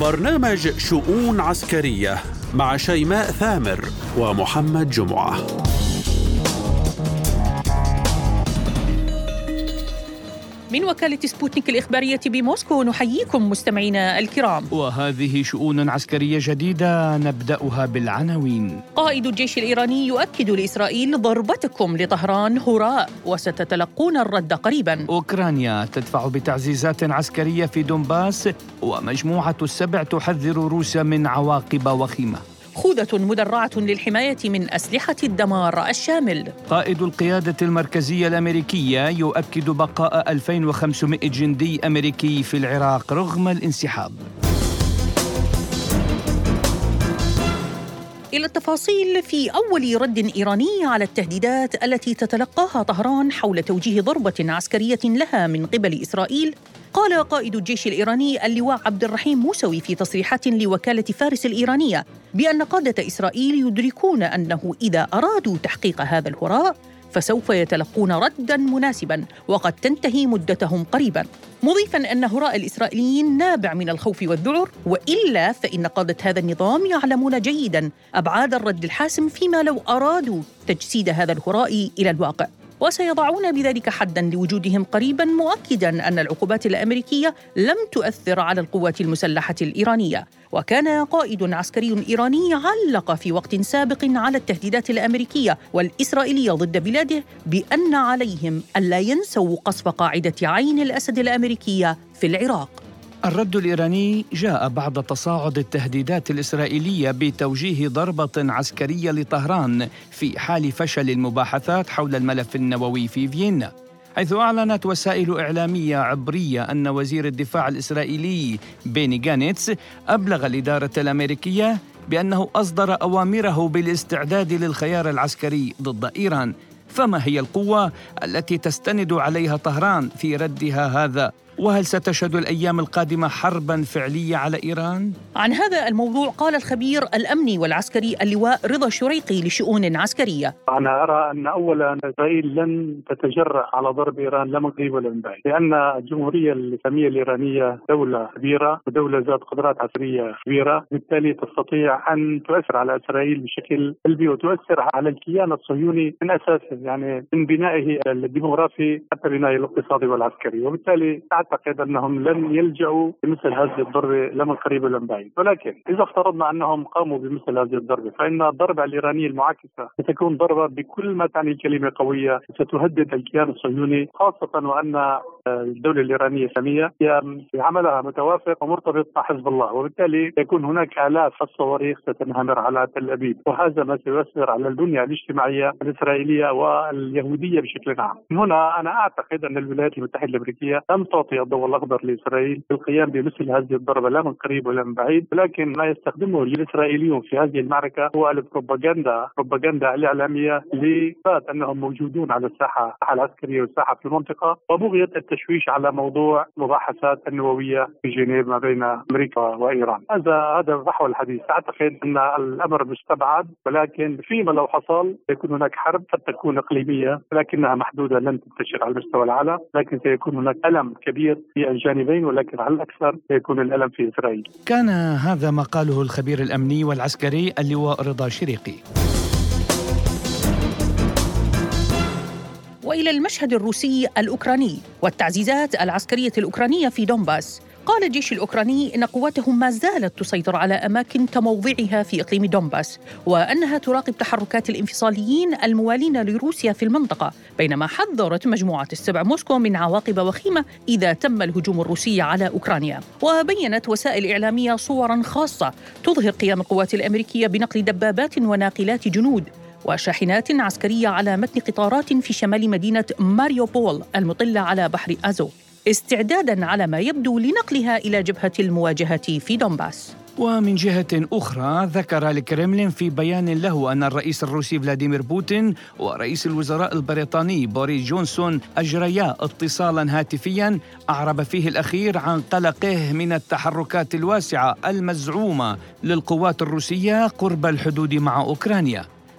برنامج شؤون عسكرية مع شيماء ثامر ومحمد جمعة. من وكالة سبوتنيك الإخبارية بموسكو نحييكم مستمعينا الكرام، وهذه شؤون عسكرية جديدة نبدأها بالعناوين. قائد الجيش الإيراني يؤكد لإسرائيل ضربتكم لطهران هراء وستتلقون الرد قريبا. أوكرانيا تدفع بتعزيزات عسكرية في دونباس، ومجموعة السبع تحذر روسيا من عواقب وخيمة. خوذة مدرعة للحماية من أسلحة الدمار الشامل. قائد القيادة المركزية الأمريكية يؤكد بقاء 2500 جندي أمريكي في العراق رغم الانسحاب. إلى التفاصيل في أول رد إيراني على التهديدات التي تتلقاها طهران حول توجيه ضربة عسكرية لها من قبل إسرائيل. قال قائد الجيش الإيراني اللواء عبد الرحيم موسوي في تصريحات لوكالة فارس الإيرانية بأن قادة إسرائيل يدركون أنه إذا أرادوا تحقيق هذا الهراء فسوف يتلقون رداً مناسباً وقد تنتهي مدتهم قريباً، مضيفاً أن هراء الإسرائيليين نابع من الخوف والذعر، وإلا فإن قادة هذا النظام يعلمون جيداً أبعاد الرد الحاسم فيما لو أرادوا تجسيد هذا الهراء إلى الواقع، وسيضعون بذلك حداً لوجودهم قريباً، مؤكداً أن العقوبات الأمريكية لم تؤثر على القوات المسلحة الإيرانية. وكان قائد عسكري إيراني علق في وقت سابق على التهديدات الأمريكية والإسرائيلية ضد بلاده بأن عليهم ألا ينسوا قصف قاعدة عين الأسد الأمريكية في العراق. الرد الإيراني جاء بعد تصاعد التهديدات الإسرائيلية بتوجيه ضربة عسكرية لطهران في حال فشل المباحثات حول الملف النووي في فيينا، حيث أعلنت وسائل إعلامية عبرية أن وزير الدفاع الإسرائيلي بيني غانتس أبلغ الإدارة الأمريكية بأنه أصدر أوامره بالاستعداد للخيار العسكري ضد إيران. فما هي القوة التي تستند عليها طهران في ردها هذا؟ وهل ستشهد الأيام القادمة حرباً فعلية على إيران؟ عن هذا الموضوع قال الخبير الأمني والعسكري اللواء رضا شريقي لشؤون عسكرية. أنا أرى أن أولاً إسرائيل لن تتجرأ على ضرب إيران لا من قريب ولا من بعيد، لأن الجمهورية الإسلامية الإيرانية دولة كبيرة ودولة ذات قدرات عسكرية كبيرة، بالتالي تستطيع أن تؤثر على إسرائيل بشكل سلبي وتؤثر على الكيان الصهيوني من أساسه، يعني من بنائه الديموغرافي حتى بنائه الاقتصادي والعسكري، وبالتالي أعتقد أنهم لن يلجأوا بمثل هذه الضربة لا من قريب ولا من بعيد. ولكن إذا افترضنا أنهم قاموا بمثل هذه الضربة فإن الضربة الإيرانية المعاكسة ستكون ضربة بكل ما تعني الكلمة قوية، ستهدد الكيان الصهيوني، خاصة وأن الدولة الإيرانية الإسلامية في عملها متوافق ومرتبط مع حزب الله، وبالتالي يكون هناك آلاف الصواريخ ستنهمر على تل أبيب، وهذا ما سيؤثر على البنية الاجتماعية الإسرائيلية واليهودية بشكل عام. من هنا أنا أعتقد أن الولايات المتحدة الأمريكية لم تعطي الضوء الأخضر لإسرائيل بالقيام بمثل هذه الضربة لا من قريب ولا من بعيد، ولكن ما يستخدمه الإسرائيليون في هذه المعركة هو البروباغندا الإعلامية لإثبات أنهم موجودون على الساحة العسكرية والساحة في المنطقة، وبغية التشويش على موضوع مباحثات النووية في جنيف ما بين أمريكا وإيران. هذا فحوى الحديث. أعتقد أن الأمر مستبعد، ولكن فيما لو حصل سيكون هناك حرب قد تكون إقليمية ولكنها محدودة، لن تنتشر على مستوى العالم، لكن سيكون هناك ألم كبير في الجانبين، ولكن على الأكثر سيكون الألم في إسرائيل. كان هذا ما قاله الخبير الأمني والعسكري اللواء رضا شريقي. وإلى المشهد الروسي الأوكراني والتعزيزات العسكرية الأوكرانية في دونباس. قال الجيش الأوكراني إن قواته ما زالت تسيطر على أماكن كموضعها في إقليم دونباس، وأنها تراقب تحركات الانفصاليين الموالين لروسيا في المنطقة، بينما حذرت مجموعة السبع موسكو من عواقب وخيمة إذا تم الهجوم الروسي على أوكرانيا. وبينت وسائل إعلامية صوراً خاصة تظهر قيام القوات الأمريكية بنقل دبابات وناقلات جنود وشاحنات عسكرية على متن قطارات في شمال مدينة ماريوبول المطلة على بحر أزوف، استعداداً على ما يبدو لنقلها إلى جبهة المواجهة في دونباس. ومن جهة أخرى ذكر الكرملين في بيان له أن الرئيس الروسي فلاديمير بوتين ورئيس الوزراء البريطاني بوريس جونسون أجريا اتصالاً هاتفياً أعرب فيه الأخير عن قلقه من التحركات الواسعة المزعومة للقوات الروسية قرب الحدود مع أوكرانيا.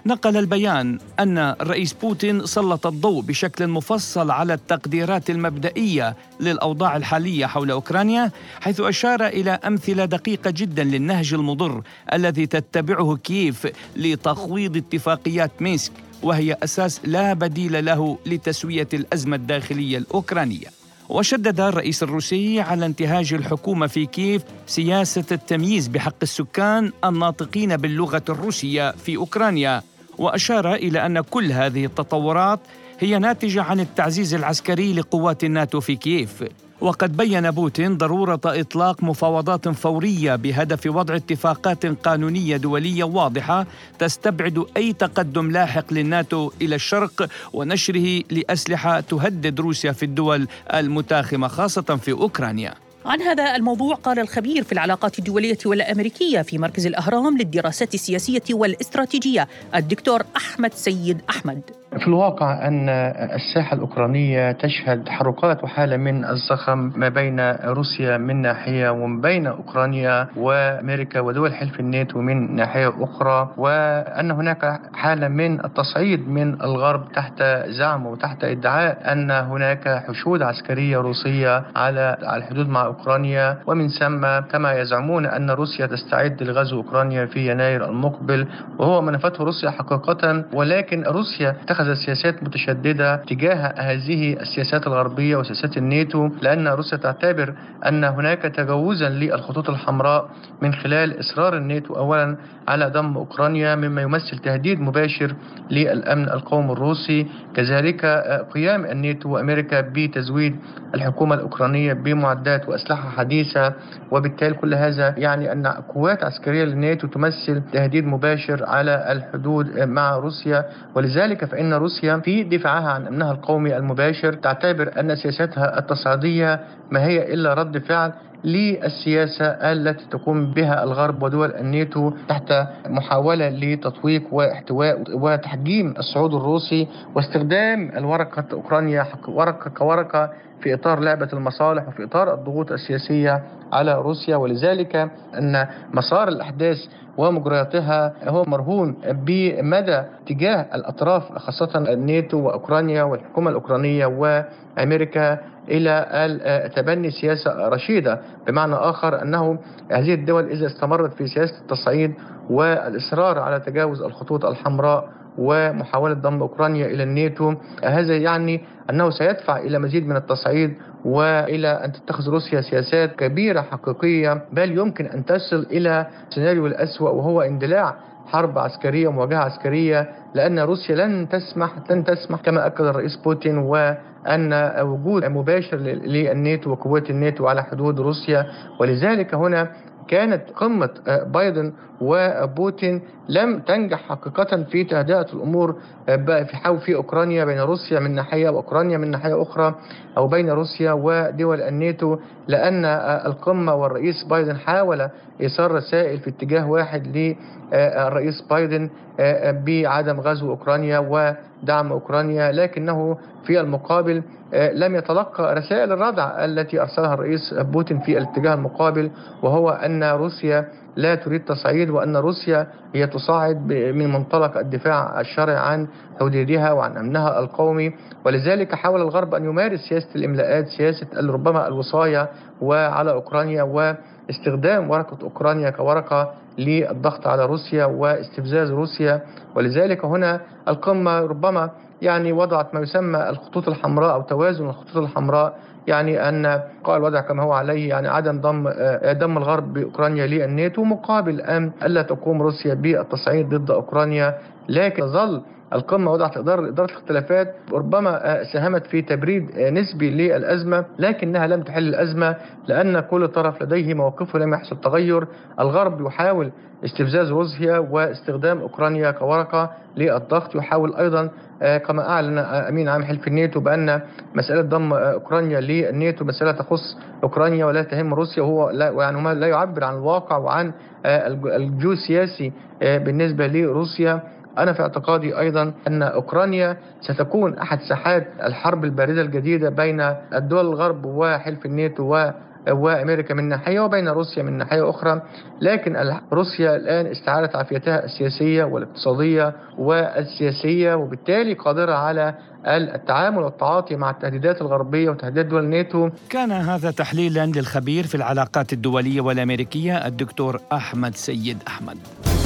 نقل البيان أن الرئيس بوتين سلط الضوء بشكل مفصل على التقديرات المبدئية للأوضاع الحالية حول أوكرانيا، حيث أشار إلى أمثلة دقيقة جدا للنهج المضر الذي تتبعه كييف لتخويض اتفاقيات مينسك، وهي أساس لا بديل له لتسوية الأزمة الداخلية الأوكرانية. وشدد الرئيس الروسي على انتهاج الحكومة في كييف سياسة التمييز بحق السكان الناطقين باللغة الروسية في أوكرانيا، وأشار إلى أن كل هذه التطورات هي ناتجة عن التعزيز العسكري لقوات الناتو في كييف. وقد بيّن بوتين ضرورة إطلاق مفاوضات فورية بهدف وضع اتفاقات قانونية دولية واضحة تستبعد أي تقدم لاحق للناتو إلى الشرق ونشره لأسلحة تهدد روسيا في الدول المتاخمة خاصة في أوكرانيا. عن هذا الموضوع قال الخبير في العلاقات الدولية والأمريكية في مركز الأهرام للدراسات السياسية والاستراتيجية الدكتور أحمد سيد أحمد. في الواقع أن الساحة الأوكرانية تشهد تحركات وحالة من الزخم ما بين روسيا من ناحية وما بين أوكرانيا وأمريكا ودول حلف الناتو من ناحية أخرى، وأن هناك حالة من التصعيد من الغرب تحت زعم وتحت ادعاء أن هناك حشود عسكرية روسية على الحدود مع أوكرانيا، ومن ثم كما يزعمون أن روسيا تستعد لغزو أوكرانيا في يناير المقبل، وهو ما نفته روسيا حقيقة. ولكن روسيا اتخذت سياسات متشددة تجاه هذه السياسات الغربية وسياسات الناتو، لأن روسيا تعتبر أن هناك تجاوزا للخطوط الحمراء من خلال إصرار الناتو أولا على ضم أوكرانيا، مما يمثل تهديد مباشر للأمن القومي الروسي. كذلك قيام الناتو وأمريكا بتزويد الحكومة الأوكرانية بمعدات وأسلحة حديثة، وبالتالي كل هذا يعني أن قوات عسكرية للناتو تمثل تهديد مباشر على الحدود مع روسيا. ولذلك فإن روسيا في دفاعها عن أمنها القومي المباشر تعتبر أن سياستها التصعيدية ما هي إلا رد فعل للسياسة التي تقوم بها الغرب ودول الناتو تحت محاولة لتطويق واحتواء وتحجيم الصعود الروسي، واستخدام الورقة أوكرانيا ورقة كورقة في إطار لعبة المصالح وفي إطار الضغوط السياسية على روسيا. ولذلك أن مسار الأحداث ومجرياتها هو مرهون بمدى تجاه الأطراف خاصة الناتو وأوكرانيا والحكومة الأوكرانية وأمريكا إلى تبني سياسة رشيدة، بمعنى آخر أنه هذه الدول إذا استمرت في سياسة التصعيد والإصرار على تجاوز الخطوط الحمراء ومحاولة ضم أوكرانيا إلى الناتو، هذا يعني أنه سيدفع إلى مزيد من التصعيد وإلى أن تتخذ روسيا سياسات كبيرة حقيقية، بل يمكن أن تصل إلى سيناريو الأسوأ وهو اندلاع حرب عسكرية ومواجهة عسكرية، لأن روسيا لن تسمح كما أكد الرئيس بوتين وأن وجود مباشر للناتو وقوات الناتو على حدود روسيا. ولذلك هنا كانت قمة بايدن وبوتين لم تنجح حقيقة في تهدئة الأمور في أوكرانيا بين روسيا من ناحية وأوكرانيا من ناحية أخرى، أو بين روسيا ودول الناتو، لأن القمة والرئيس بايدن حاول إيصال رسائل في اتجاه واحد للرئيس بايدن بعدم غزو أوكرانيا ودعم أوكرانيا، لكنه في المقابل لم يتلقى رسائل الردع التي أرسلها الرئيس بوتين في الاتجاه المقابل، وهو أن روسيا لا تريد تصعيد، وأن روسيا هي تصاعد من منطلق الدفاع الشرعي عن حدودها وعن أمنها القومي. ولذلك حاول الغرب أن يمارس سياسة الإملاءات، سياسة ربما الوصاية وعلى أوكرانيا واستخدام ورقة أوكرانيا كورقة للضغط على روسيا واستفزاز روسيا. ولذلك هنا القمة ربما يعني وضعت ما يسمى الخطوط الحمراء أو توازن الخطوط الحمراء، يعني أن قال الوضع كما هو عليه، يعني عدم ضم الغرب بأوكرانيا للناتو مقابل أن ألا تقوم روسيا بالتصعيد ضد أوكرانيا. لكن ظل القمة وضعت إدارة الاختلافات ربما ساهمت في تبريد نسبي للأزمة، لكنها لم تحل الأزمة، لأن كل طرف لديه موقفه لم يحصل تغير. الغرب يحاول استفزاز روسيا واستخدام أوكرانيا كورقة للضغط، يحاول أيضا كما أعلن أمين عام حلف الناتو بأن مسألة ضم أوكرانيا للناتو مسألة تخص أوكرانيا ولا تهم روسيا، وهو لا يعبر عن الواقع وعن الجو السياسي بالنسبة لروسيا. أنا في اعتقادي أيضا أن أوكرانيا ستكون أحد ساحات الحرب الباردة الجديدة بين الدول الغرب وحلف الناتو وأمريكا من ناحية وبين روسيا من ناحية أخرى. لكن روسيا الآن استعادت عافيتها السياسية والاقتصادية والسياسية، وبالتالي قادرة على التعامل والتعاطي مع التهديدات الغربية وتهديدات دول الناتو. كان هذا تحليلا للخبير في العلاقات الدولية والأمريكية الدكتور أحمد سيد أحمد.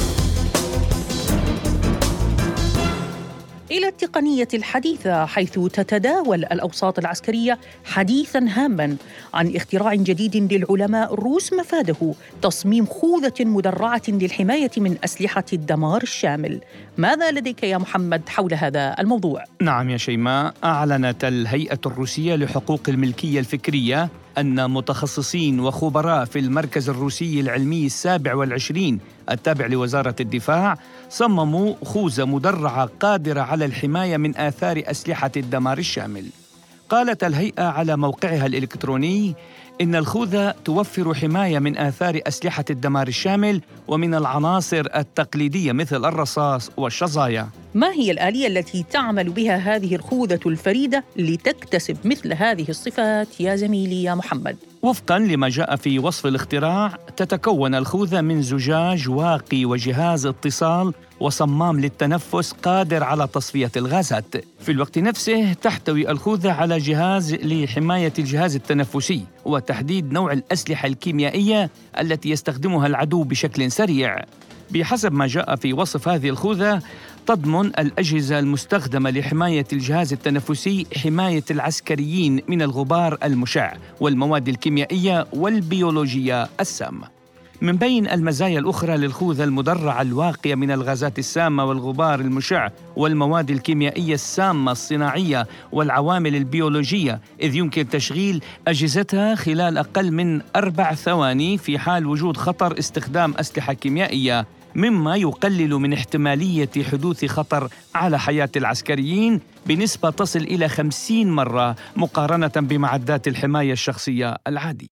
إلى التقنية الحديثة، حيث تتداول الأوساط العسكرية حديثاً هاماً عن اختراع جديد للعلماء الروس مفاده تصميم خوذة مدرعة للحماية من أسلحة الدمار الشامل. ماذا لديك يا محمد حول هذا الموضوع؟ نعم يا شيماء، أعلنت الهيئة الروسية لحقوق الملكية الفكرية أن متخصصين وخبراء في المركز الروسي العلمي 27 التابع لوزارة الدفاع صمموا خوذة مدرعة قادرة على الحماية من آثار أسلحة الدمار الشامل. قالت الهيئة على موقعها الإلكتروني إن الخوذة توفر حماية من آثار أسلحة الدمار الشامل ومن العناصر التقليدية مثل الرصاص والشظايا. ما هي الآلية التي تعمل بها هذه الخوذة الفريدة لتكتسب مثل هذه الصفات يا زميلي يا محمد؟ وفقاً لما جاء في وصف الاختراع، تتكون الخوذة من زجاج واقي وجهاز اتصال وصمام للتنفس قادر على تصفية الغازات. في الوقت نفسه تحتوي الخوذة على جهاز لحماية الجهاز التنفسي وتحديد نوع الأسلحة الكيميائية التي يستخدمها العدو بشكل سريع. بحسب ما جاء في وصف هذه الخوذة، تضمن الأجهزة المستخدمة لحماية الجهاز التنفسي حماية العسكريين من الغبار المشع والمواد الكيميائية والبيولوجية السامة. من بين المزايا الأخرى للخوذة المدرعة الواقية من الغازات السامة والغبار المشع والمواد الكيميائية السامة الصناعية والعوامل البيولوجية، إذ يمكن تشغيل أجهزتها خلال أقل من 4 ثواني في حال وجود خطر استخدام أسلحة كيميائية، مما يقلل من احتمالية حدوث خطر على حياة العسكريين بنسبة تصل إلى 50 مرة مقارنة بمعدات الحماية الشخصية العادية.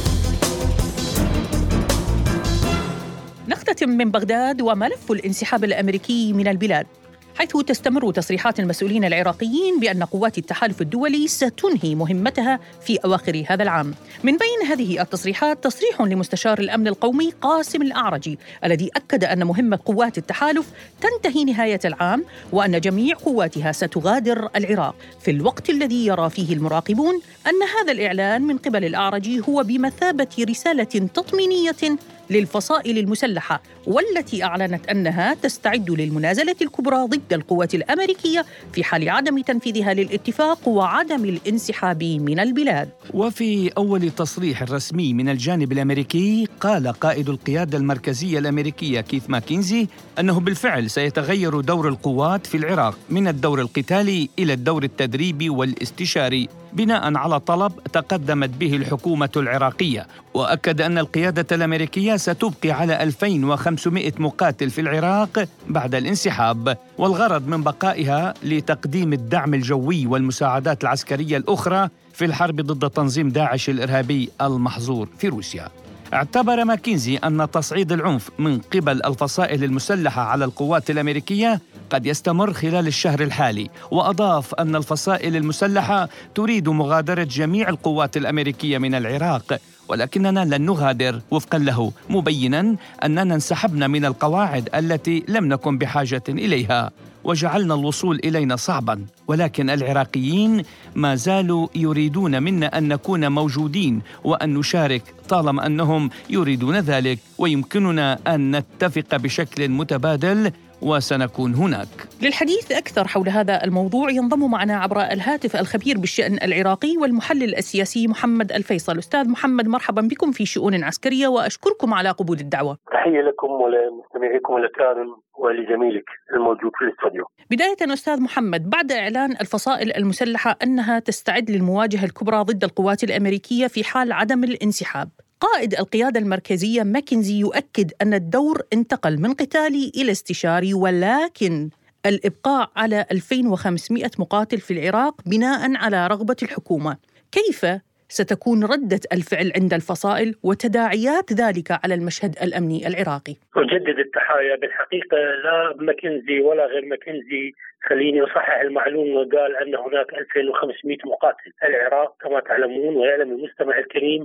نختتم من بغداد وملف الانسحاب الأمريكي من البلاد، حيث تستمر تصريحات المسؤولين العراقيين بأن قوات التحالف الدولي ستنهي مهمتها في أواخر هذا العام. من بين هذه التصريحات تصريح لمستشار الأمن القومي قاسم الأعرجي، الذي أكد أن مهمة قوات التحالف تنتهي نهاية العام وأن جميع قواتها ستغادر العراق، في الوقت الذي يرى فيه المراقبون أن هذا الإعلان من قبل الأعرجي هو بمثابة رسالة تطمينية للفصائل المسلحة، والتي أعلنت أنها تستعد للمنازلة الكبرى ضد القوات الأمريكية في حال عدم تنفيذها للاتفاق وعدم الانسحاب من البلاد. وفي أول تصريح رسمي من الجانب الأمريكي، قال قائد القيادة المركزية الأمريكية كيث ماكينزي أنه بالفعل سيتغير دور القوات في العراق من الدور القتالي إلى الدور التدريبي والاستشاري بناء على طلب تقدمت به الحكومة العراقية. وأكد أن القيادة الأمريكية ستبقي على 2500 مقاتل في العراق بعد الانسحاب، والغرض من بقائها لتقديم الدعم الجوي والمساعدات العسكرية الأخرى في الحرب ضد تنظيم داعش الإرهابي المحظور في روسيا. اعتبر ماكينزي أن تصعيد العنف من قبل الفصائل المسلحة على القوات الأمريكية قد يستمر خلال الشهر الحالي، وأضاف أن الفصائل المسلحة تريد مغادرة جميع القوات الأمريكية من العراق، ولكننا لن نغادر وفقا له، مبينا أننا انسحبنا من القواعد التي لم نكن بحاجة إليها وجعلنا الوصول إلينا صعبا، ولكن العراقيين ما زالوا يريدون منا أن نكون موجودين وأن نشارك طالما أنهم يريدون ذلك، ويمكننا أن نتفق بشكل متبادل وسنكون هناك. للحديث أكثر حول هذا الموضوع ينضم معنا عبر الهاتف الخبير بالشأن العراقي والمحلل السياسي محمد الفيصل. أستاذ محمد، مرحبا بكم في شؤون عسكرية وأشكركم على قبول الدعوة. تحية لكم ولمستمعيكم الأكارم ولزميلك الموجود في الاستوديو. بداية أستاذ محمد، بعد إعلان الفصائل المسلحة أنها تستعد للمواجهة الكبرى ضد القوات الأمريكية في حال عدم الانسحاب، قائد القيادة المركزية ماكنزي يؤكد أن الدور انتقل من قتالي إلى استشاري، ولكن الإبقاء على 2500 مقاتل في العراق بناء على رغبة الحكومة. كيف ستكون ردة الفعل عند الفصائل وتداعيات ذلك على المشهد الأمني العراقي؟ أجدد التحايا. بالحقيقة لا ماكنزي ولا غير ماكنزي، خليني أصحح المعلومة، قال أن هناك 2500 مقاتل. العراق كما تعلمون ويعلم المستمع الكريم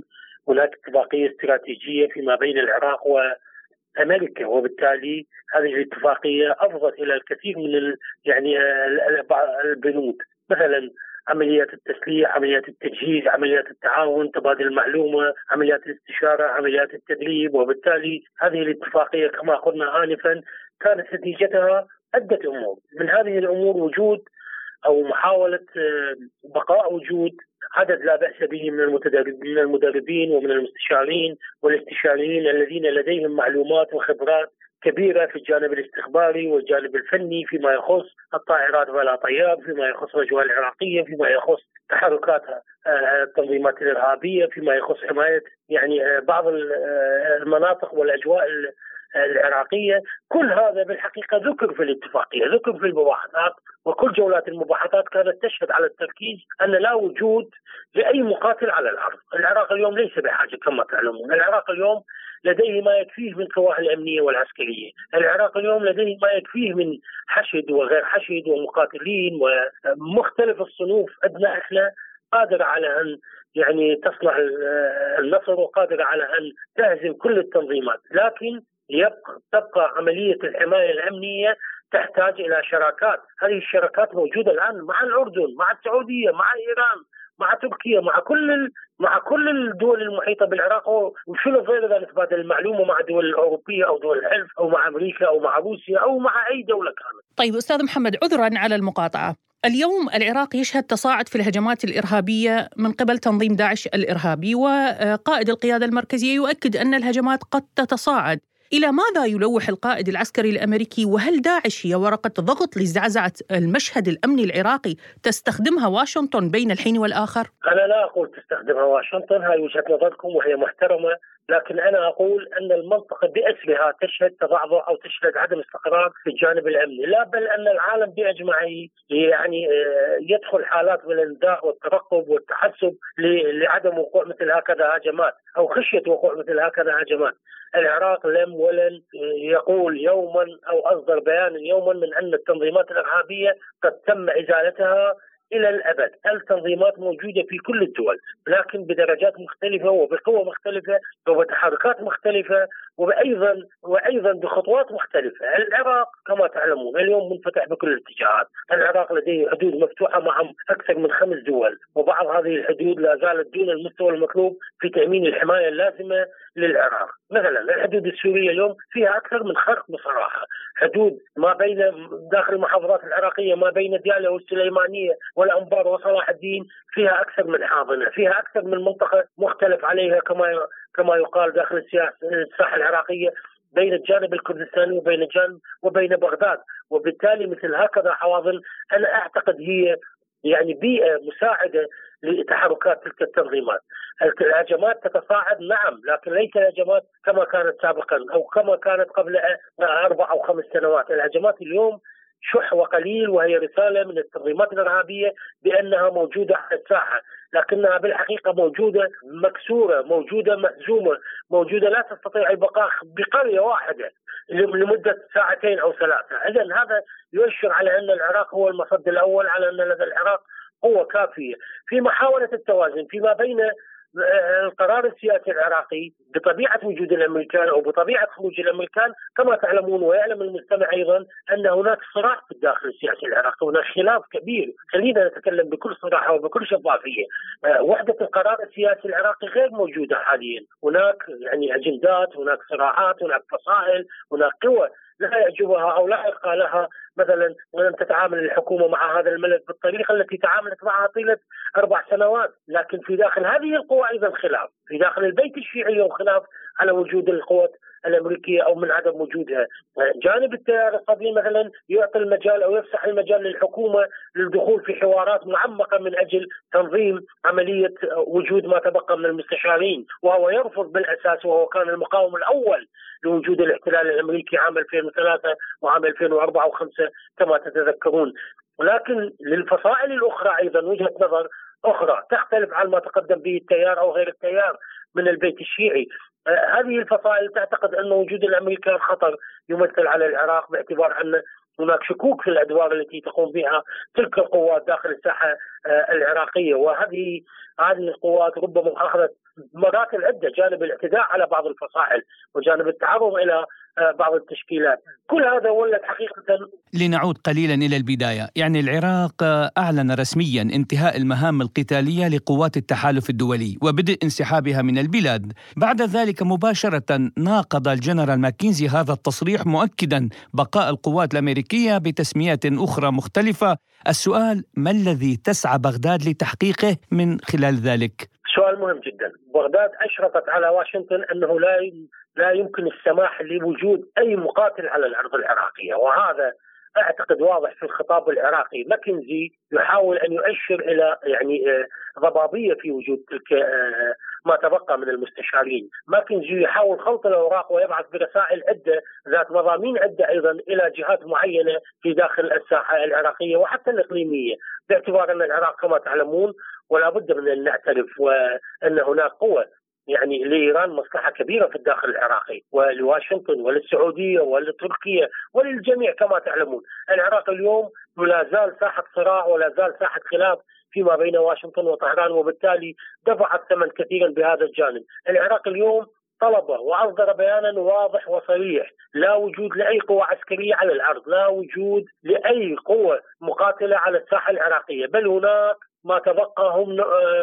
هناك اتفاقية استراتيجية فيما بين العراق وأمريكا، وبالتالي هذه الاتفاقية أفضت إلى الكثير من البنود، مثلا عمليات التسليح، عمليات التجهيز، عمليات التعاون، تبادل المعلومة، عمليات الاستشارة، عمليات التدريب. وبالتالي هذه الاتفاقية كما قلنا آنفا كانت نتيجتها عدة أمور. من هذه الأمور وجود أو محاولة بقاء وجود عدد لا بأس به من المدربين ومن المستشارين والاستشاريين الذين لديهم معلومات وخبرات كبيرة في الجانب الاستخباري والجانب الفني فيما يخص الطائرات ولا طياب، فيما يخص الأجواء العراقية، فيما يخص تحركات التنظيمات الإرهابية، فيما يخص حماية بعض المناطق والأجواء العراقية. كل هذا بالحقيقة ذكر في الاتفاقية، ذكر في المباحثات، وكل جولات المباحثات كانت تشهد على التركيز أن لا وجود لأي مقاتل على الأرض. العراق اليوم ليس بحاجة كما تعلمون، العراق اليوم لديه ما يكفيه من قواه الأمنية والعسكرية، العراق اليوم لديه ما يكفيه من حشد وغير حشد ومقاتلين ومختلف الصنوف. عندنا احنا قادرة على أن تصنع النصر، وقادرة على أن تهزم كل التنظيمات، لكن تبقى عملية الحماية الأمنية تحتاج إلى شراكات. هذه الشراكات موجودة الآن مع الأردن، مع السعودية، مع إيران، مع تركيا، مع كل الدول المحيطة بالعراق. وشنو غير إذا نتبادل المعلومة مع الدول الأوروبية أو دول الحلف أو مع أمريكا أو مع روسيا أو مع أي دولة كانت. طيب أستاذ محمد، عذرا على المقاطعة، اليوم العراق يشهد تصاعد في الهجمات الإرهابية من قبل تنظيم داعش الإرهابي، وقائد القيادة المركزية يؤكد أن الهجمات قد تتصاعد. إلى ماذا يلوح القائد العسكري الأمريكي؟ وهل داعش هي ورقة ضغط لزعزعة المشهد الأمني العراقي تستخدمها واشنطن بين الحين والآخر؟ أنا لا أقول تستخدمها واشنطن، هاي وجهة نظركم وهي محترمة، لكن أنا أقول أن المنطقة بأسرها تشهد تضعضع أو تشهد عدم استقرار في الجانب الأمني، لا بل أن العالم بأجمعه يدخل حالات من الإنداء والترقب والتحسب لعدم وقوع مثل هكذا هجمات أو خشية وقوع مثل هكذا هجمات. العراق لم ولن يقول يوما أو أصدر بيانا يوما من أن التنظيمات الإرهابية قد تم إزالتها إلى الأبد. التنظيمات موجودة في كل الدول، لكن بدرجات مختلفة وبقوة مختلفة وبتحركات مختلفة وأيضا بخطوات مختلفة. العراق كما تعلمون اليوم منفتح بكل الاتجاهات، العراق لديه حدود مفتوحة مع أكثر من 5 دول، وبعض هذه الحدود لا زالت دون المستوى المطلوب في تأمين الحماية اللازمة للعراق. مثلا الحدود السورية اليوم فيها أكثر من خرق بصراحة، حدود ما بين داخل المحافظات العراقية ما بين ديالى والسليمانية والأنبار وصلاح الدين فيها أكثر من حاضنة، فيها أكثر من منطقة مختلف عليها كما يقال داخل الساحة العراقية بين الجانب الكردستاني وبين بغداد. وبالتالي مثل هكذا حواضن أنا أعتقد هي بيئة مساعدة لتحركات تلك التنظيمات. الهجمات تتصاعد نعم، لكن ليس الهجمات كما كانت سابقا أو كما كانت قبل 4 أو 5 سنوات. الهجمات اليوم شح وقليل، وهي رسالة من التنظيمات الإرهابية بأنها موجودة على الساحة، لكنها بالحقيقة موجودة مكسورة، موجودة مهزومة، موجودة لا تستطيع البقاء بقرية واحدة لمدة 2 أو 3. إذن هذا يؤشر على أن العراق هو المصد الأول، على أن لدى العراق قوة كافية في محاولة التوازن فيما بين القرار السياسي العراقي بطبيعة وجود الأمريكان أو بطبيعة خروج الأمريكان. كما تعلمون ويعلم المستمع أيضا أن هناك صراع في الداخل السياسي العراقي، هناك خلاف كبير. خلينا نتكلم بكل صراحة وبكل شفافية. وحدة القرار السياسي العراقي غير موجودة حاليا، هناك أجندات، هناك صراعات، هناك فصائل، هناك قوى لا يعجبها أو لا يرقى لها مثلا ولم تتعامل الحكومة مع هذا الملف بالطريقة التي تعاملت معها طيلة 4 سنوات. لكن في داخل هذه القوى أيضا خلاف، في داخل البيت الشيعي خلاف على وجود القوات الأمريكية أو من عدم وجودها. جانب التيار القديم مثلا يعطي المجال أو يفسح المجال للحكومة للدخول في حوارات معمقة من أجل تنظيم عملية وجود ما تبقى من المستشارين، وهو يرفض بالأساس، وهو كان المقاوم الأول لوجود الاحتلال الأمريكي عام 2003 وعام 2004 و5 كما تتذكرون. ولكن للفصائل الأخرى أيضا وجهة نظر أخرى تختلف عن ما تقدم به التيار أو غير التيار من البيت الشيعي. هذه الفصائل تعتقد أن وجود الأمريكان خطر يمثل على العراق، باعتبار أن هناك شكوك في الأدوار التي تقوم بها تلك القوات داخل الساحة العراقية. وهذه القوات ربما أخذت مرات عدة جانب الاعتداء على بعض الفصائل وجانب التعرض إلى بعض التشكيلات. كل هذا ولد حقيقة. لنعود قليلا إلى البداية، يعني العراق أعلن رسميا انتهاء المهام القتالية لقوات التحالف الدولي وبدء انسحابها من البلاد. بعد ذلك مباشرة ناقض الجنرال ماكنزي هذا التصريح مؤكدا بقاء القوات الأمريكية بتسميات أخرى مختلفة. السؤال: ما الذي تسعى بغداد لتحقيقه من خلال ذلك؟ سؤال مهم جدا. بغداد أشرفت على واشنطن أنه لا يمكن السماح لوجود أي مقاتل على الأرض العراقية، وهذا أعتقد واضح في الخطاب العراقي. ماكنزي يحاول أن يؤشر إلى ضبابية في وجود تلك ما تبقى من المستشارين. ماكنزي يحاول خلط الأوراق ويبعث برسائل عدة ذات مضامين عدة أيضا إلى جهات معينة في داخل الساحة العراقية وحتى الإقليمية، باعتبار أن العراق كما تعلمون ولا بد من أن نعترف وأن هناك قوة يعني لإيران مصلحة كبيرة في الداخل العراقي ولواشنطن وللسعودية ولتركيا وللجميع كما تعلمون. العراق اليوم لا زال ساحة صراع ولا زال ساحة خلاف فيما بين واشنطن وطهران، وبالتالي دفع الثمن كثيرا بهذا الجانب. العراق اليوم طلب وأصدر بيانا واضح وصريح: لا وجود لأي قوة عسكرية على الأرض، لا وجود لأي قوة مقاتلة على الساحة العراقية، بل هناك ما تبقى هم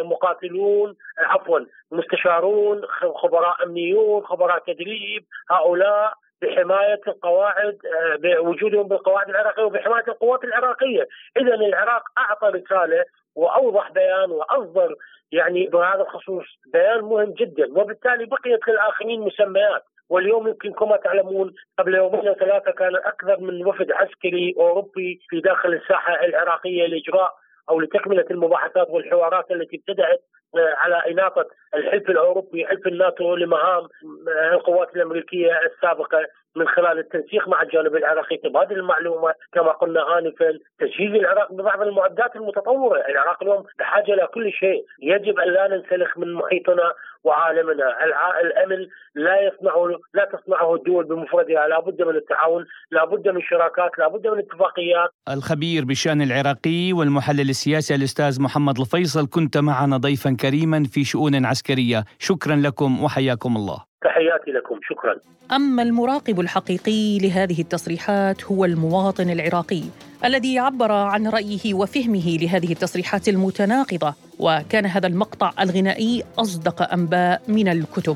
مستشارون، خبراء أمنيون، خبراء تدريب، هؤلاء بحماية القواعد، بوجودهم بالقواعد العراقية وبحماية القوات العراقية. إذن العراق أعطى رسالة وأوضح بيان وأصدر يعني بهذا الخصوص بيان مهم جدا، وبالتالي بقيت للآخرين مسميات. واليوم يمكن كما تعلمون قبل يومين أو ثلاثة كان أكثر من وفد عسكري أوروبي في داخل الساحة العراقية لإجراء أو لتكملة المباحثات والحوارات التي ابتدأت على إناقة الحلف الأوروبي حلف الناتو لمهام القوات الأمريكية السابقة من خلال التنسيق مع الجانب العراقي، تبادل المعلومات كما قلنا آنفا، تجهيز العراق ببعض المعدات المتطورة. العراق اليوم بحاجة إلى كل شيء، يجب أن لا ننسلخ من محيطنا وعالمنا. الأمن لا تصنعه الدول بمفردها، لا بد من التعاون، لا بد من شراكات، لا بد من اتفاقيات. الخبير بالشأن العراقي والمحلل السياسي الأستاذ محمد الفيصل، كنت معنا ضيفا كريما في شؤون عسكرية. شكرا لكم وحياكم الله. تحياتي لكم، شكرا. أما المراقب الحقيقي لهذه التصريحات هو المواطن العراقي الذي عبر عن رأيه وفهمه لهذه التصريحات المتناقضة، وكان هذا المقطع الغنائي أصدق أنباء من الكتب.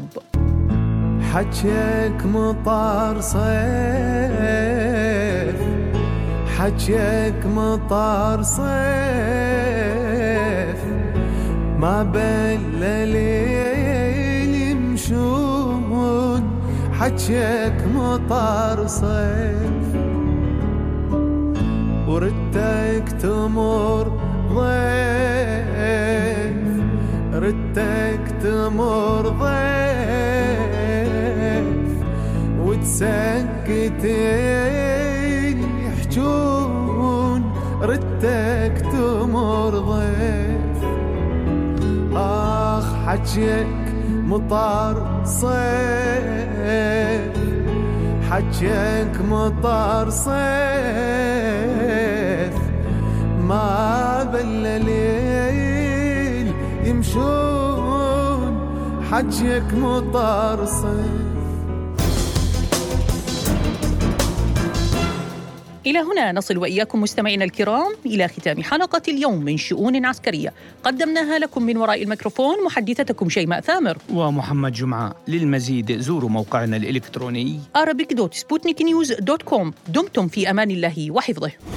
حجك مطار صيف، حجك مطار صيف، ما بل ليل يمشون، حجك مطار صيف، وردك تمر ضيف، ردك تمر ضيف، وتسكتين يحجون، ردك تمر ضيف. آخ حجك مطار صيف، حجك مطار صيف، ما بل ليل يمشون، حجك مطار صيف. إلى هنا نصل وإياكم مستمعينا الكرام إلى ختام حلقة اليوم من شؤون عسكرية، قدمناها لكم من وراء الميكروفون محدثتكم شيماء ثامر ومحمد جمعة. للمزيد زوروا موقعنا الإلكتروني arabic.sputniknews.com. دمتم في أمان الله وحفظه.